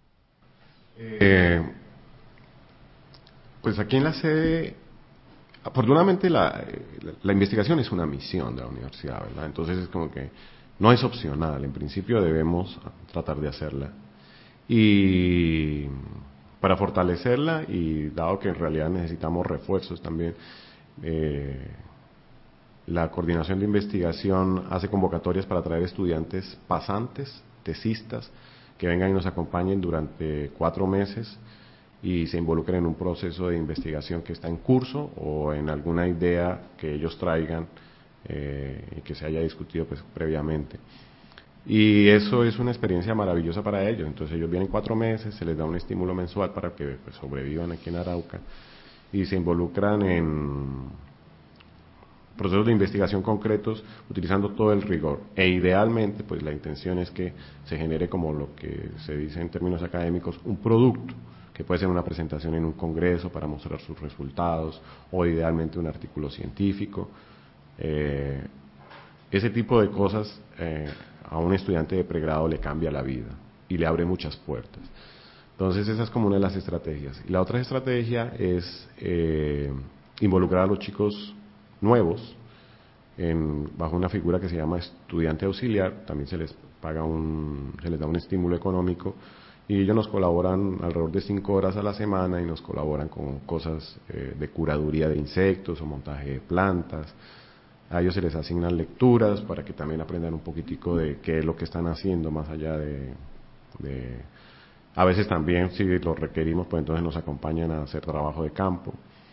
Eh, pues aquí en la sede, afortunadamente la, la, la investigación es una misión de la universidad, ¿verdad? Entonces es como que no es opcional, en principio debemos tratar de hacerla. Y para fortalecerla, y dado que en realidad necesitamos refuerzos también, eh, la coordinación de investigación hace convocatorias para traer estudiantes pasantes, tesistas, que vengan y nos acompañen durante cuatro meses y se involucren en un proceso de investigación que está en curso o en alguna idea que ellos traigan eh, y que se haya discutido pues previamente. Y eso es una experiencia maravillosa para ellos. Entonces ellos vienen cuatro meses, se les da un estímulo mensual para que pues, sobrevivan aquí en Arauca y se involucran en procesos de investigación concretos utilizando todo el rigor. E idealmente, pues la intención es que se genere, como lo que se dice en términos académicos, un producto, que puede ser una presentación en un congreso para mostrar sus resultados, o idealmente un artículo científico. Eh, ese tipo de cosas eh, a un estudiante de pregrado le cambia la vida y le abre muchas puertas. Entonces esa es como una de las estrategias. Y la otra estrategia es eh, involucrar a los chicos nuevos en, bajo una figura que se llama estudiante auxiliar. También se les paga un, se les da un estímulo económico y ellos nos colaboran alrededor de cinco horas a la semana y nos colaboran con cosas eh, de curaduría de insectos o montaje de plantas. A ellos se les asignan lecturas para que también aprendan un poquitico de qué es lo que están haciendo más allá de, de a veces también si lo requerimos pues entonces nos acompañan a hacer trabajo de campo.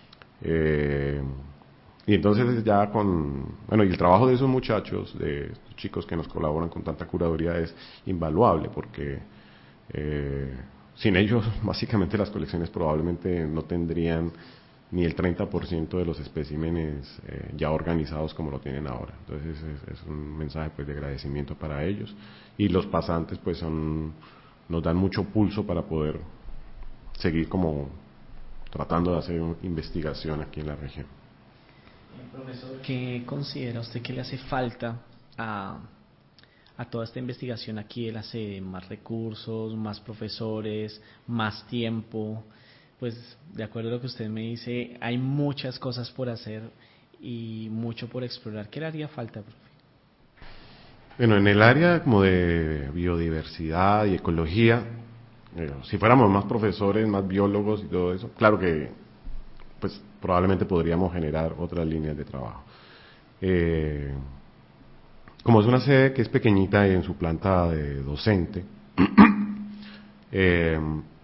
Eh, Y entonces ya con, bueno, y el trabajo de esos muchachos, de estos chicos que nos colaboran con tanta curaduría es invaluable, porque eh, sin ellos básicamente las colecciones probablemente no tendrían ni el treinta por ciento de los especímenes eh, ya organizados como lo tienen ahora. Entonces es, es un mensaje pues de agradecimiento para ellos, y los pasantes pues son, nos dan mucho pulso para poder seguir como tratando de hacer investigación aquí en la región. Profesor, ¿qué considera usted que le hace falta a, a toda esta investigación aquí de la sede? ¿Más recursos, más profesores, más tiempo? Pues de acuerdo a lo que usted me dice, hay muchas cosas por hacer y mucho por explorar. ¿Qué le haría falta, profe? Bueno, en el área como de biodiversidad y ecología, eh, si fuéramos más profesores, más biólogos y todo eso, claro que pues probablemente podríamos generar otras líneas de trabajo. Eh, como es una sede que es pequeñita en su planta de docente, eh,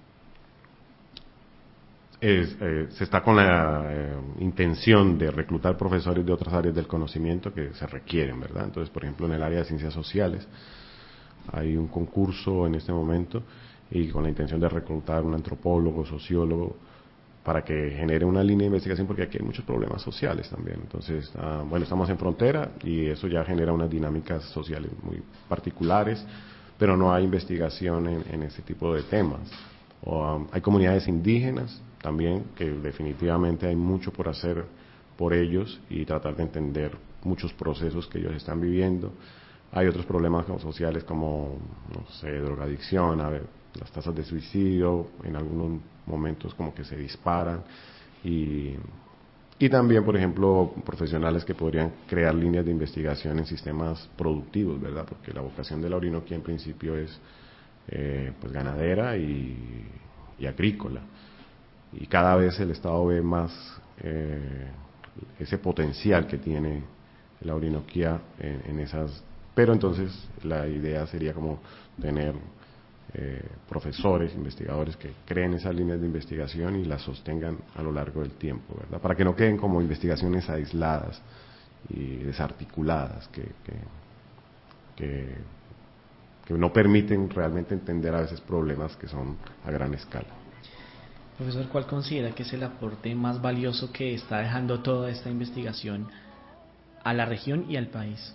es, eh, se está con la eh, intención de reclutar profesores de otras áreas del conocimiento que se requieren, ¿verdad? Entonces, por ejemplo, en el área de ciencias sociales hay un concurso en este momento y con la intención de reclutar un antropólogo, sociólogo, para que genere una línea de investigación, porque aquí hay muchos problemas sociales también. Entonces, uh, bueno, estamos en frontera y eso ya genera unas dinámicas sociales muy particulares, pero no hay investigación en, en ese tipo de temas. O, um, hay comunidades indígenas también, que definitivamente hay mucho por hacer por ellos y tratar de entender muchos procesos que ellos están viviendo. Hay otros problemas sociales como, no sé, drogadicción, a ver, las tasas de suicidio en algunos momentos como que se disparan, y, y también, por ejemplo, profesionales que podrían crear líneas de investigación en sistemas productivos, ¿verdad? Porque la vocación de la Orinoquía en principio es eh, pues ganadera y, y agrícola, y cada vez el Estado ve más eh, ese potencial que tiene la Orinoquía en, en esas, pero entonces la idea sería como tener Eh, profesores, investigadores que creen esas líneas de investigación y las sostengan a lo largo del tiempo, ¿verdad? Para que no queden como investigaciones aisladas y desarticuladas que, que, que, que no permiten realmente entender a veces problemas que son a gran escala. Profesor, ¿cuál considera que es el aporte más valioso que está dejando toda esta investigación a la región y al país?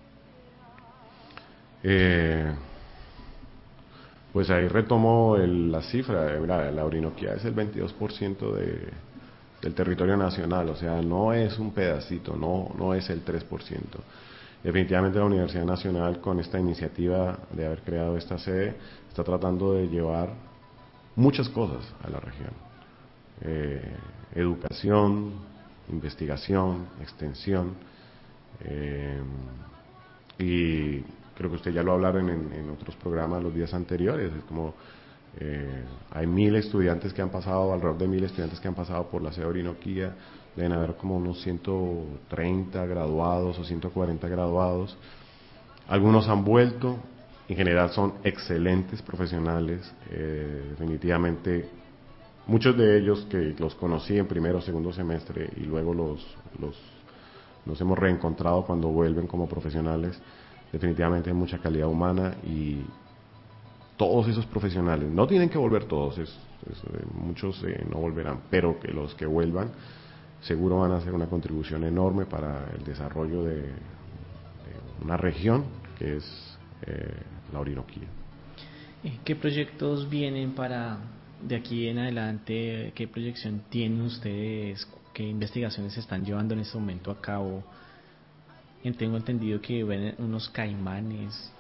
Eh, Pues ahí retomo el, la cifra, la, la Orinoquía es el veintidós por ciento de, del territorio nacional, o sea, no es un pedacito, no, no es el tres por ciento. Definitivamente la Universidad Nacional, con esta iniciativa de haber creado esta sede, está tratando de llevar muchas cosas a la región. Eh, educación, investigación, extensión, eh, y creo que usted ya lo hablaron en, en otros programas los días anteriores, es como Eh, hay mil estudiantes que han pasado, alrededor de mil estudiantes que han pasado por la sede Orinoquía, deben haber como unos ciento treinta graduados o ciento cuarenta graduados. Algunos han vuelto, en general son excelentes profesionales, eh, definitivamente muchos de ellos que los conocí en primero o segundo semestre y luego los, los nos hemos reencontrado cuando vuelven como profesionales, definitivamente hay mucha calidad humana y todos esos profesionales, no tienen que volver todos, es, es, muchos eh, no volverán, pero que los que vuelvan seguro van a hacer una contribución enorme para el desarrollo de, de una región que es eh, la Orinoquía. ¿Qué proyectos vienen para de aquí en adelante? ¿Qué proyección tienen ustedes? ¿Qué investigaciones se están llevando en este momento a cabo? Tengo entendido que ven unos caimanes.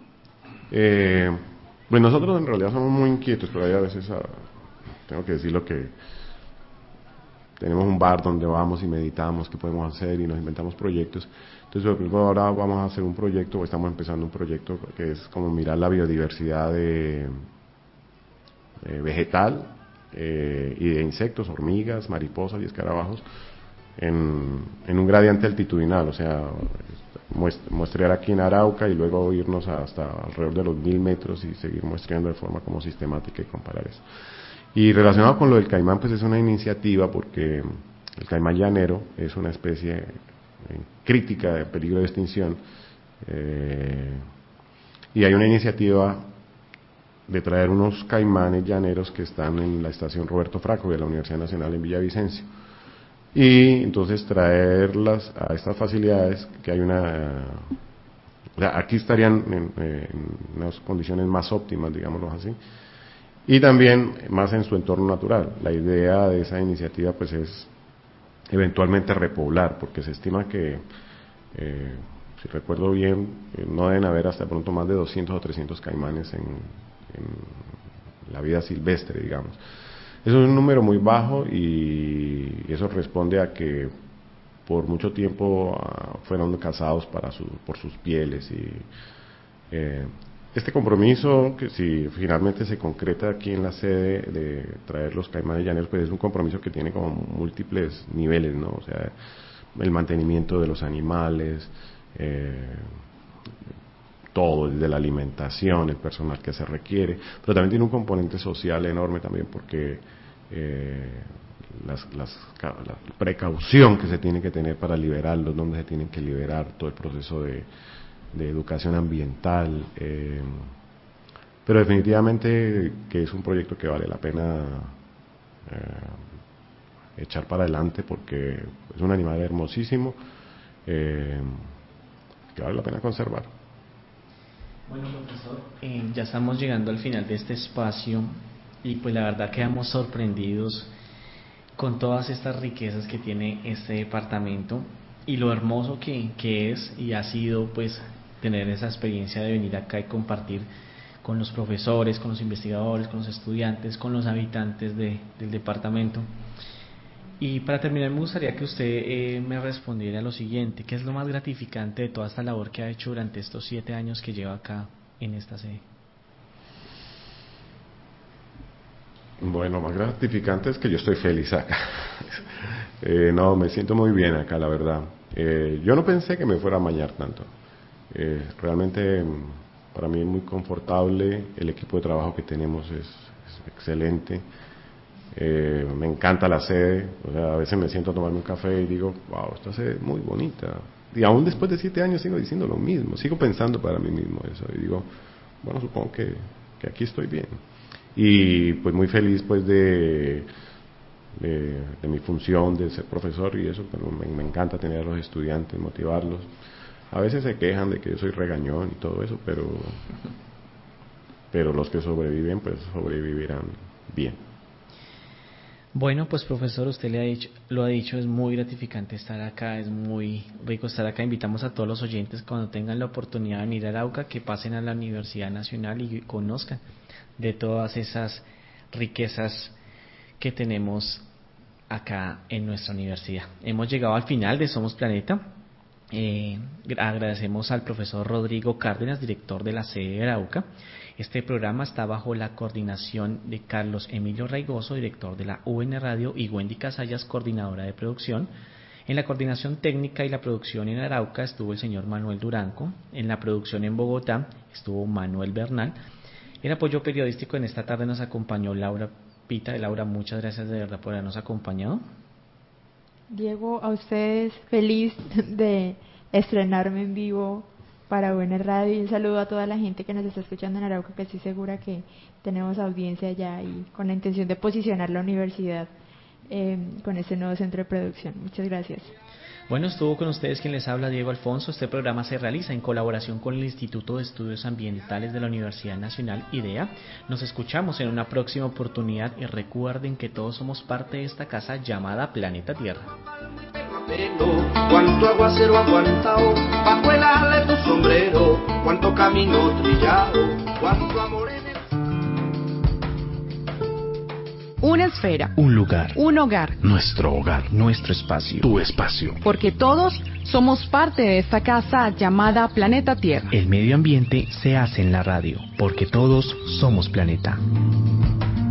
Eh, pues nosotros en realidad somos muy inquietos, pero hay a veces, a, tengo que decir lo que tenemos un bar donde vamos y meditamos qué podemos hacer y nos inventamos proyectos. Entonces ahora vamos a hacer un proyecto, o estamos empezando un proyecto que es como mirar la biodiversidad de, de vegetal eh, y de insectos, hormigas, mariposas y escarabajos en, en un gradiente altitudinal, o sea, muestrear aquí en Arauca y luego irnos hasta alrededor de los mil metros y seguir muestreando de forma como sistemática y comparar eso. Y relacionado con lo del caimán, pues es una iniciativa porque el caimán llanero es una especie en crítica de peligro de extinción eh, y hay una iniciativa de traer unos caimanes llaneros que están en la estación Roberto Franco de la Universidad Nacional en Villavicencio. Y entonces traerlas a estas facilidades que hay una, o sea, aquí estarían en, en unas condiciones más óptimas, digámoslo así, y también más en su entorno natural. La idea de esa iniciativa pues es eventualmente repoblar, porque se estima que, eh, si recuerdo bien, eh, no deben haber hasta pronto más de doscientos o trescientos caimanes en, en la vida silvestre, digamos. Eso es un número muy bajo y eso responde a que por mucho tiempo uh, fueron cazados para su, por sus pieles y eh, este compromiso que si finalmente se concreta aquí en la sede de traer los caimanes llaneros, pues es un compromiso que tiene como múltiples niveles, ¿no? O sea, el mantenimiento de los animales, eh, todo, desde la alimentación, el personal que se requiere, pero también tiene un componente social enorme también porque eh, las, las, la precaución que se tiene que tener para liberarlos, donde se tienen que liberar, todo el proceso de, de educación ambiental, eh, pero definitivamente que es un proyecto que vale la pena eh, echar para adelante porque es un animal hermosísimo eh, que vale la pena conservar. Bueno, profesor, eh, ya estamos llegando al final de este espacio y pues la verdad quedamos sorprendidos con todas estas riquezas que tiene este departamento y lo hermoso que, que es y ha sido pues tener esa experiencia de venir acá y compartir con los profesores, con los investigadores, con los estudiantes, con los habitantes de, del departamento. Y para terminar me gustaría que usted eh, me respondiera lo siguiente: ¿qué es lo más gratificante de toda esta labor que ha hecho durante estos siete años que lleva acá en esta sede? Bueno, más gratificante es que yo estoy feliz acá. eh, no, me siento muy bien acá, la verdad. Eh, yo no pensé que me fuera a amañar tanto. Eh, realmente para mí es muy confortable, el equipo de trabajo que tenemos es, es excelente. Eh, me encanta la sede, o sea, a veces me siento a tomarme un café y digo, wow, esta sede es muy bonita. Y aún después de siete años sigo diciendo lo mismo, sigo pensando para mí mismo eso. Y digo, bueno, supongo que, que aquí estoy bien. Y pues muy feliz pues de, de, de mi función de ser profesor y eso, pero me, me encanta tener a los estudiantes, motivarlos. A veces se quejan de que yo soy regañón y todo eso, pero, pero los que sobreviven pues sobrevivirán bien. Bueno, pues profesor, usted le ha dicho, lo ha dicho, es muy gratificante estar acá, es muy rico estar acá. Invitamos a todos los oyentes cuando tengan la oportunidad de venir a Arauca que pasen a la Universidad Nacional y conozcan de todas esas riquezas que tenemos acá en nuestra universidad. Hemos llegado al final de Somos Planeta. Eh, agradecemos al profesor Rodrigo Cárdenas, director de la sede de Arauca, Este programa está bajo la coordinación de Carlos Emilio Raigoso, director de la U N Radio, y Wendy Casallas, coordinadora de producción. En la coordinación técnica y la producción en Arauca estuvo el señor Manuel Duranco. En la producción en Bogotá estuvo Manuel Bernal. En apoyo periodístico en esta tarde nos acompañó Laura Pita. Laura, muchas gracias de verdad por habernos acompañado. Diego, a ustedes, feliz de estrenarme en vivo para U N Radio, y un saludo a toda la gente que nos está escuchando en Arauca, que estoy segura que tenemos audiencia allá, y con la intención de posicionar la universidad eh, con este nuevo centro de producción. Muchas gracias. Bueno, estuvo con ustedes quien les habla, Diego Alfonso. Este programa se realiza en colaboración con el Instituto de Estudios Ambientales de la Universidad Nacional, IDEA. Nos escuchamos en una próxima oportunidad y recuerden que todos somos parte de esta casa llamada Planeta Tierra. Cuánto aguacero aguantado bajo el ala de tu sombrero, cuánto camino trillado, cuánto amor en el... Una esfera, un lugar, un hogar, nuestro hogar, nuestro espacio, tu espacio, porque todos somos parte de esta casa llamada Planeta Tierra. El medio ambiente se hace en la radio, porque todos somos planeta.